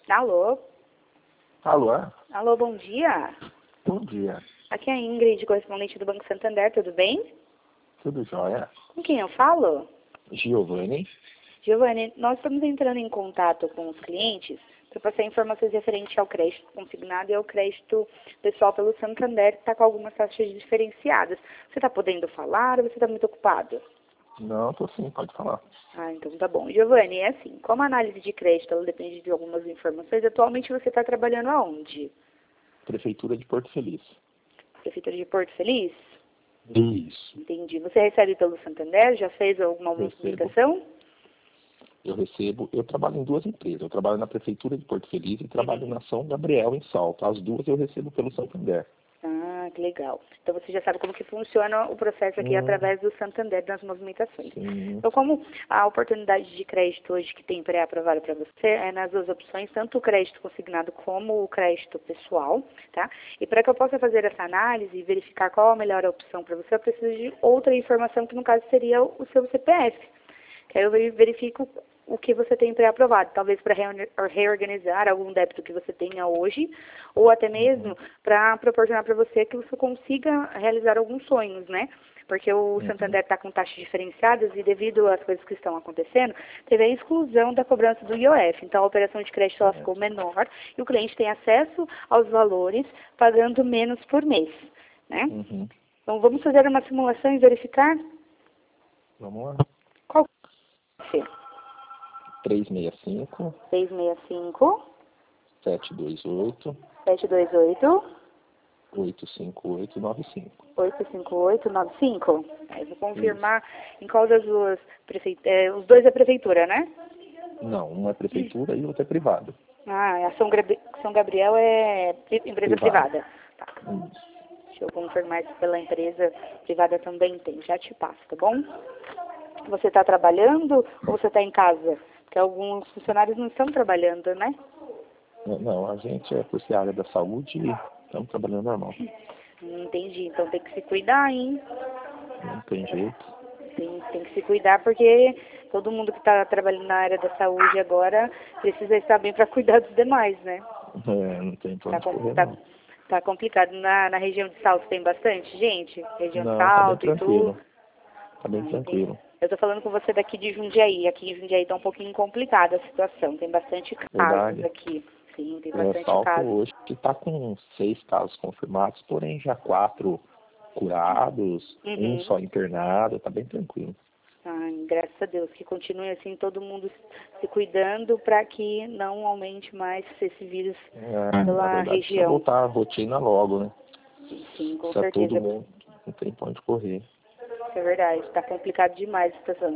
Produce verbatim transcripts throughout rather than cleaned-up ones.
Alô? Alô, é? Alô, bom dia. Bom dia. Aqui é a Ingrid, correspondente do Banco Santander, tudo bem? Tudo jóia? Com quem eu falo? Giovanni? Giovanni, nós estamos entrando em contato com os clientes para passar informações referentes ao crédito consignado e ao crédito pessoal pelo Santander, que está com algumas taxas diferenciadas. Você está podendo falar ou você está muito ocupado? Não, tô sim, pode falar. Ah, então tá bom. Giovanni, é assim, como a análise de crédito ela depende de algumas informações, atualmente você está trabalhando aonde? Prefeitura de Porto Feliz. Prefeitura de Porto Feliz? Isso. Entendi. Você recebe pelo Santander? Já fez alguma Recebo. movimentação? Eu recebo, eu trabalho em duas empresas. Eu trabalho na Prefeitura de Porto Feliz e trabalho Uhum. na São Gabriel, em Salto. As duas eu recebo pelo Santander. Ah, que legal. Então você já sabe como que funciona o processo aqui Hum, através do Santander das movimentações. sim. Então, como a oportunidade de crédito hoje que tem pré-aprovado para você é nas duas opções, tanto o crédito consignado como o crédito pessoal, tá? E para que eu possa fazer essa análise e verificar qual a melhor opção para você, eu preciso de outra informação, que no caso seria o seu C P F. Que aí eu verifico o que você tem pré-aprovado, talvez para reorganizar algum débito que você tenha hoje, ou até mesmo Uhum. para proporcionar para você que você consiga realizar alguns sonhos, né? Porque o Uhum. Santander está com taxas diferenciadas e devido às coisas que estão acontecendo, teve a exclusão da cobrança do I O F. Então a operação de crédito ela ficou menor e o cliente tem acesso aos valores pagando menos por mês, né? Uhum. Então vamos fazer uma simulação e verificar Vamos lá. qual que é? três seis cinco, seis seis cinco, sete dois oito, sete dois oito, oito cinco oito nove cinco. oito cinco oito nove cinco. Aí vou Isso. confirmar em qual das duas prefeituras. É, os dois é prefeitura, né? Não, um é prefeitura e outro é privado. Ah, a São, Gabri- São Gabriel é pri- empresa Privado. privada. Tá. Isso. Deixa eu confirmar se pela empresa privada também tem. Já te passo, tá bom? Você está trabalhando ou você está em casa? Porque alguns funcionários não estão trabalhando, né? Não, não, a gente é por ser área da saúde e estamos trabalhando normal. Hum, Entendi. Então tem que se cuidar, hein? Não tem jeito. Tem, tem que se cuidar porque todo mundo que está trabalhando na área da saúde agora precisa estar bem para cuidar dos demais, né? É, não tem pra Tá, onde com- correr, tá, não. tá complicado. Na, na região de Salto tem bastante gente? Região de Não, tá bem Salto e tudo? tranquilo. Tá bem Ah, entendi. tranquilo. Eu tô falando com você daqui de Jundiaí. Aqui em Jundiaí tá um pouquinho complicada a situação. Tem bastante casos Verdade. aqui. Sim, tem É, bastante Salto casos. hoje que tá com seis casos confirmados, porém já quatro curados, um Uhum. só internado, tá bem tranquilo. Ai, graças a Deus, que continue assim, todo mundo se cuidando para que não aumente mais esse vírus É, na pela verdade precisa região. voltar à rotina logo, né? Sim, com Precisa todo certeza. mundo, não tem pra onde correr. Isso é verdade. Está complicado demais a situação.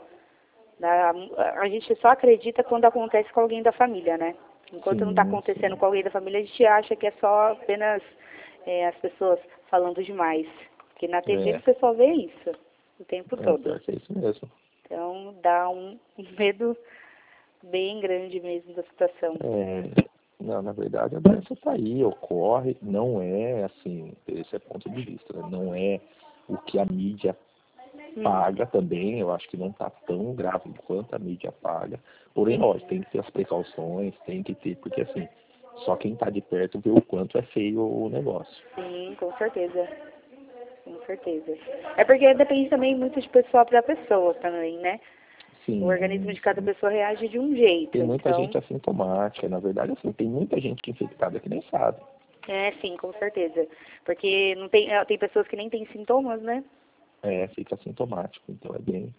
Da- A gente só acredita quando acontece com alguém da família, né? Enquanto não está Sim, acontecendo sim. com alguém da família, a gente acha que é só apenas é, as pessoas falando demais. Porque na T V É, você só vê isso o tempo é todo. pior que é isso mesmo. Então dá um medo bem grande mesmo da situação. É, não, na verdade a doença está aí, ocorre, não é assim, esse é ponto de vista, né? Não é o que a mídia Hum. paga também, eu acho que não está tão grave quanto a mídia paga, porém, Hum. lógico, tem que ter as precauções, tem que ter, porque assim, só quem está de perto vê o quanto é feio o negócio. Sim, com certeza. Com certeza. É porque depende também muito de pessoa para pessoa também, né? O organismo Sim, de cada sim. pessoa reage de um jeito. Tem muita Então, gente assintomática, na verdade, assim, tem muita gente infectada que nem sabe. é sim, com certeza. Porque não tem, eh, tem pessoas que nem têm sintomas, né? É, fica assintomático, então é bem.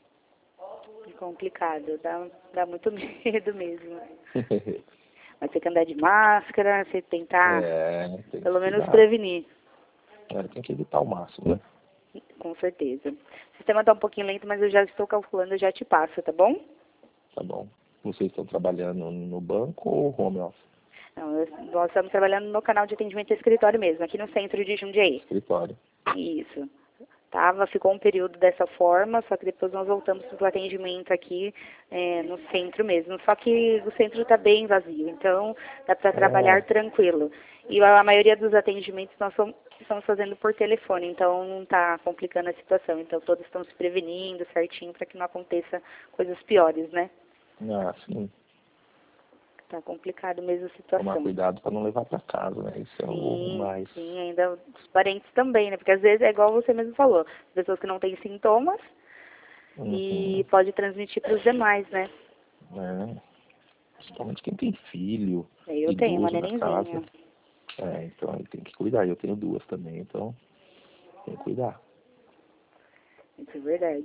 É complicado, dá, dá muito medo mesmo. Mas você tem que andar de máscara, você tentar, É, tem que pelo se menos, cuidar. prevenir, É, tem que evitar ao máximo, né? com certeza. O sistema está um pouquinho lento, mas eu já estou calculando, eu já te passo, tá bom? Tá bom. Vocês estão trabalhando no banco ou home office? Não, eu- nós estamos trabalhando no canal de atendimento de escritório mesmo, aqui no centro de Jundiaí. Escritório. Isso. Tava, ficou um período dessa forma, só que depois nós voltamos para o atendimento aqui é, no centro mesmo. Só que o centro está bem vazio, então dá para trabalhar É, tranquilo. E a, a maioria dos atendimentos nós som- estamos fazendo por telefone, então não está complicando a situação. Então todos estão se prevenindo certinho para que não aconteça coisas piores, né? ah, sim. tá complicado mesmo a Tomar situação. cuidado para não levar para casa, né? Isso é o Sim, mais... sim, ainda os parentes também, né? Porque às vezes é igual você mesmo falou, pessoas que não têm sintomas e Uhum, pode transmitir para os demais, né? né? Principalmente quem tem filho, Eu tenho uma idoso na casa. nenenzinha. É, então aí tem que cuidar. Eu tenho duas também, então tem que cuidar. Isso é verdade.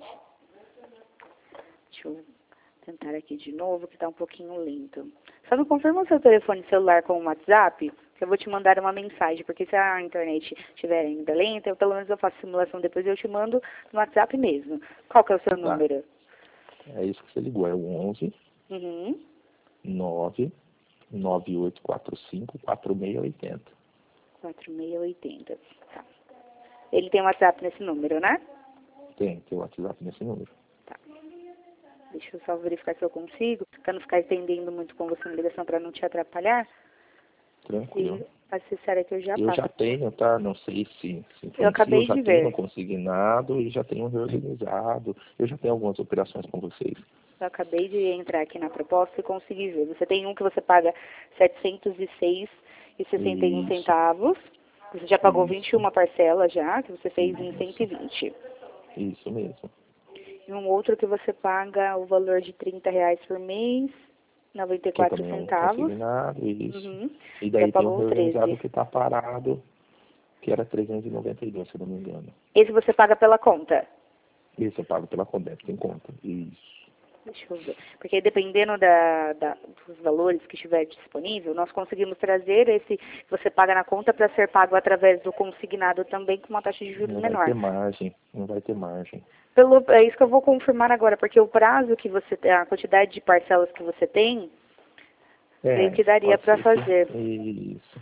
Deixa eu tentar aqui de novo, que tá um pouquinho lento. Só me confirma o seu telefone celular com o WhatsApp, que eu vou te mandar uma mensagem, porque se a internet estiver ainda lenta, eu, pelo menos eu faço simulação depois e eu te mando no WhatsApp mesmo. Qual que é o seu Tá. número? É isso que você ligou, é o onze, Uhum. nove, nove oito quatro cinco, quatro seis oito zero. quatro seis oito zero. Tá. Ele tem WhatsApp nesse número, né? Tem, tem o WhatsApp nesse número. Tá. Deixa eu só verificar se eu consigo, pra não ficar estendendo muito com você na ligação para não te atrapalhar. Tranquilo. Se a necessária que eu já Eu passo. já tenho, tá? Não sei se, se Eu influencia, eu acabei já de tenho ver. consignado e já tenho reorganizado. Eu já tenho algumas operações com vocês. Eu acabei de entrar aqui na proposta e consegui ver. Você tem um que você paga setecentos e seis e sessenta e um Isso, centavos. Você já pagou vinte e isso, uma parcelas já, que você fez em cento e isso, vinte. isso mesmo. E um outro que você paga o valor de trinta reais por mês, noventa e Que quatro também é um centavos. consignado, isso. Uhum. E Já daí tem um pagou reorganizado treze. que está parado, que era trezentos e noventa e dois, se não me engano. Esse você paga pela conta. Esse eu pago pela Condex em conta. Isso. Deixa eu ver. Porque dependendo da, da- dos valores que estiver disponível, nós conseguimos trazer esse que você paga na conta para ser pago através do consignado também com uma taxa de juros Não vai menor. ter margem, não vai ter margem. Pelo, é isso que eu vou confirmar agora, porque o prazo que você tem, a quantidade de parcelas que você tem, creio É, que daria pode para ser que... fazer. Isso.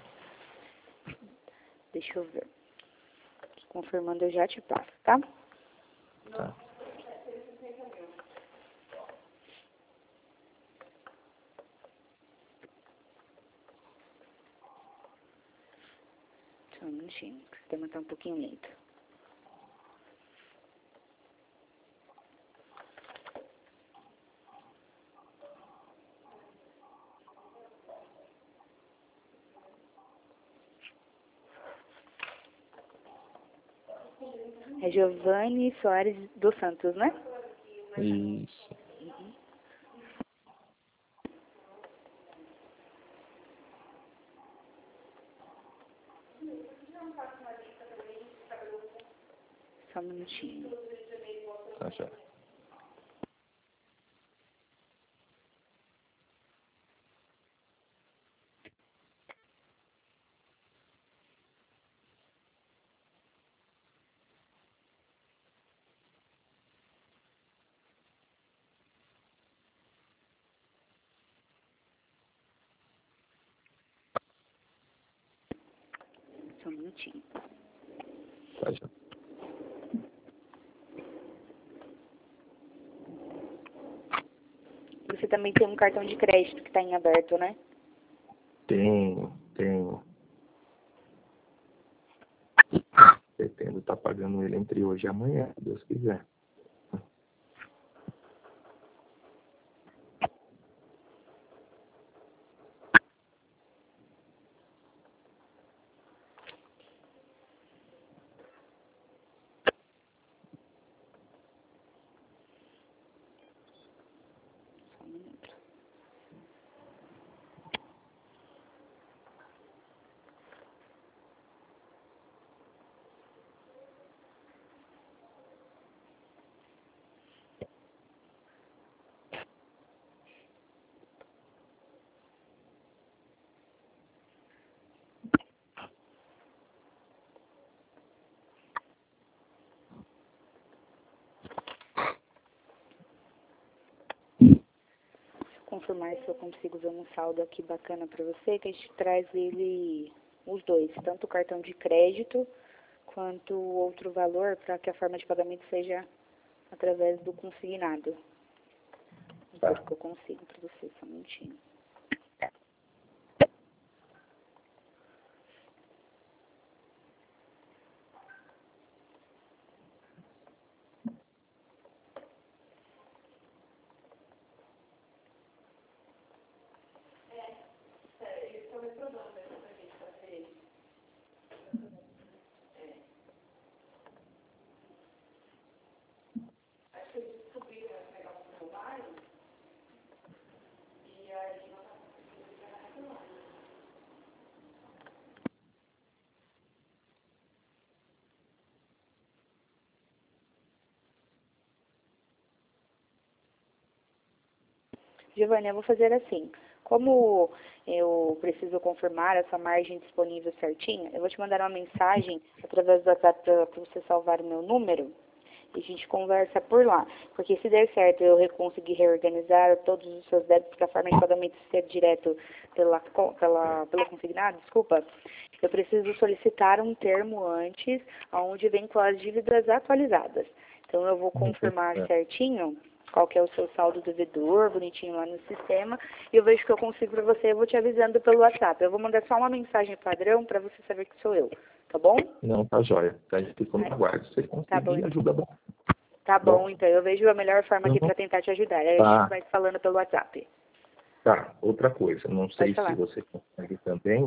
Deixa eu ver. Confirmando eu já te passo, tá? Tá. Só um minutinho, que o sistema está um pouquinho lento. É Giovanni Soares dos Santos, né? Isso. Só um minutinho. Tá já. Só um minutinho. Tá já. Você também tem um cartão de crédito que está em aberto, né? Tenho, tenho. Pretendo estar pagando ele entre hoje e amanhã, se Deus quiser. Só um minuto. Confirmar se eu consigo ver um saldo aqui bacana para você, que a gente traz ele, os dois, tanto o cartão de crédito quanto o outro valor, para que a forma de pagamento seja através do consignado. Vamos ver Tá. o que eu consigo para você, só um minutinho. Giovanni, eu vou fazer assim. Como eu preciso confirmar essa margem disponível certinha, eu vou te mandar uma mensagem através do WhatsApp para você salvar o meu número e a gente conversa por lá. Porque se der certo eu re- conseguir reorganizar todos os seus débitos para a forma de pagamento ser direto pela, co- pela, pelo consignado, desculpa, eu preciso solicitar um termo antes, onde vem com as dívidas atualizadas. Então eu vou confirmar certinho qual que é o seu saldo devedor, bonitinho lá no sistema, e eu vejo que eu consigo para você, eu vou te avisando pelo WhatsApp. Eu vou mandar só uma mensagem padrão para você saber que sou eu, tá bom? Não, tá jóia. A gente fica no aguardo. Se você Tá bom, conseguir, ajuda bom. Tá bom, Bom, então eu vejo a melhor forma aqui uhum. para tentar te ajudar. Aí a Tá. gente vai se falando pelo WhatsApp. Tá, outra coisa. Não Pode sei falar. se você consegue também, Hum.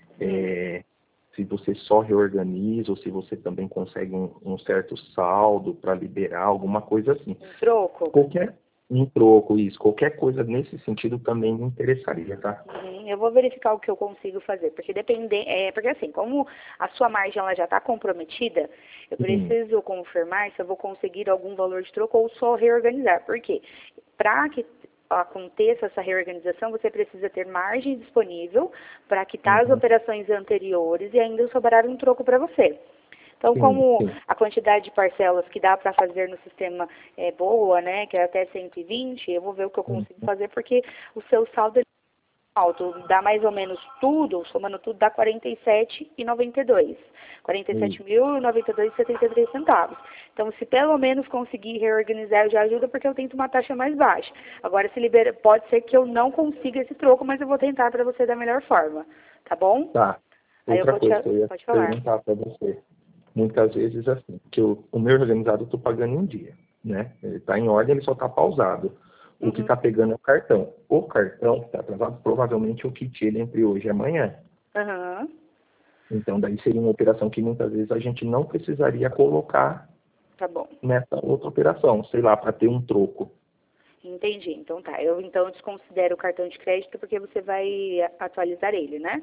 é, se você só reorganiza ou se você também consegue um, um certo saldo para liberar, alguma coisa assim. Um troco? Qualquer um troco, isso, qualquer coisa nesse sentido também me interessaria, tá? Uhum, eu vou verificar o que eu consigo fazer, porque depende, é, porque assim, como a sua margem ela já está comprometida, eu Sim. preciso confirmar se eu vou conseguir algum valor de troco ou só reorganizar. Por quê? Para que aconteça essa reorganização, você precisa ter margem disponível para quitar as Uhum. operações anteriores e ainda sobrar um troco para você. Então, Sim, como sim. a quantidade de parcelas que dá para fazer no sistema é boa, né, que é até cento e vinte, eu vou ver o que eu consigo Uhum. fazer, porque o seu saldo é alto, dá mais ou menos tudo, somando tudo, dá quarenta e sete reais e noventa e dois centavos. quarenta e sete mil e noventa e dois reais e setenta e três centavos. Então, se pelo menos conseguir reorganizar, já ajuda, porque eu tento uma taxa mais baixa. Agora, se libera, pode ser que eu não consiga esse troco, mas eu vou tentar para você da melhor forma. Tá bom? Tá. Aí eu Outra vou te... coisa que eu ia Pode falar. perguntar para você. Muitas vezes, assim, que eu, o meu organizado eu estou pagando em um dia, né? Ele está em ordem, ele só está pausado. O que Uhum. está pegando é o cartão. O cartão que está atrasado, provavelmente eu quitei ele entre hoje e amanhã. Aham. Então, daí seria uma operação que muitas vezes a gente não precisaria colocar Tá bom. nessa outra operação, sei lá, para ter um troco. Entendi. Então tá. Eu então desconsidero o cartão de crédito porque você vai atualizar ele, né?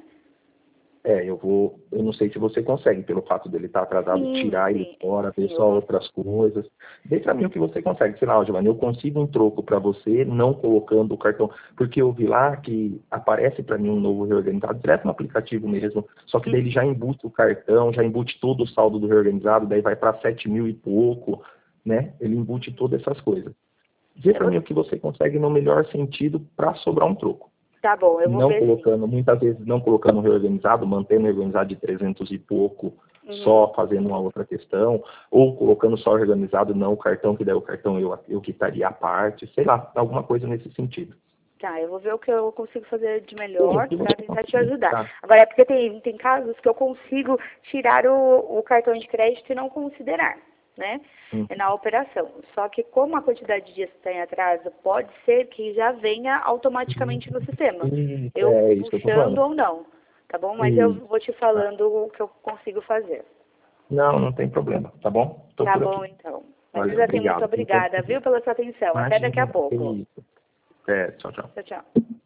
É, eu vou, eu não sei se você consegue, pelo fato dele estar atrasado, Sim, tirar ele sim. fora, ver Sim, eu só vou. outras coisas. Vê pra mim o que você consegue. Sei lá, Giovanni, eu consigo um troco para você, não colocando o cartão, porque eu vi lá que aparece para mim um novo reorganizado, direto no aplicativo mesmo, só que daí ele Uhum. já embute o cartão, já embute todo o saldo do reorganizado, daí vai para sete mil e pouco, né? Ele embute todas essas coisas. Vê Eu para vou... mim o que você consegue no melhor sentido para sobrar um troco. Tá bom, eu vou Não ver sim. colocando, muitas vezes não colocando reorganizado, mantendo reorganizado de trezentos e pouco, Uhum. só fazendo uma outra questão, ou colocando só organizado, não o cartão, que daí o cartão eu, eu quitaria a parte, sei lá, alguma coisa nesse sentido. Tá, eu vou ver o que eu consigo fazer de Sim, melhor se para você tentar te conseguir, ajudar. tá? Agora, é porque tem, tem casos que eu consigo tirar o, o cartão de crédito e não considerar, né? Hum. É na operação. Só que como a quantidade de dias está em atraso, pode ser que já venha automaticamente no sistema. Isso, Eu é isso que eu tô puxando falando. ou não, tá bom? Mas eu Isso, vou te tá. falando o que eu consigo fazer. Não, não tem problema, tá bom? Tô Tá por bom, aqui. então. Mas Valeu, assim, muito obrigado. obrigada, viu, pela sua atenção. Até daqui a Imagina, que pouco. isso. É, tchau, tchau. Tchau, tchau.